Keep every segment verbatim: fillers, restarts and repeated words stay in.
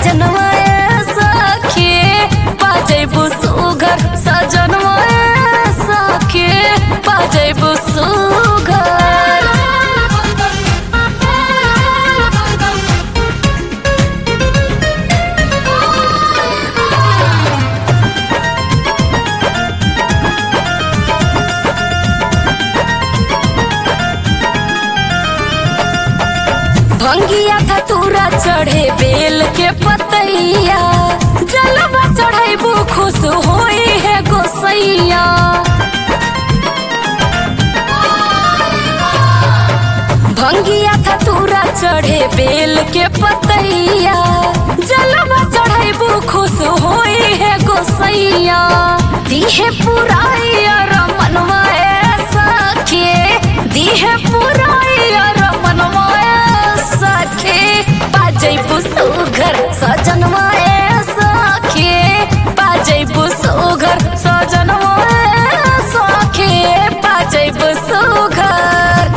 सजनवा सखी पाजैबू सुघर सजनवा सखी पाजैबू सुघर। भंगिया धतूरा चढ़े बेल के पतैया जलवा चढ़ैबू खुश होई है गोसैया। भंगिया धतूरा चढ़े बेल के पतैया जलवा चढ़ैबू खुश होई है गोसैया। दीहे पुराई रमनवा सखी दीहे पुराई रमनवा सखी पाजैबू सुघर सजनवा सखी पाजैबू सुघर सजनवा सखी पाजैबू सुघर।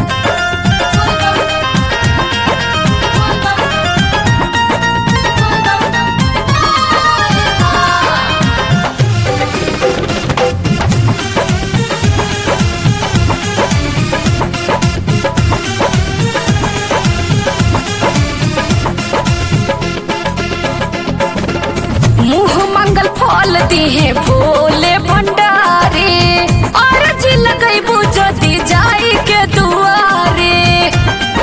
मुँह मंगल फल दिहे भोले भंडारी और जी लगैबू जदी जाई के दुआरे।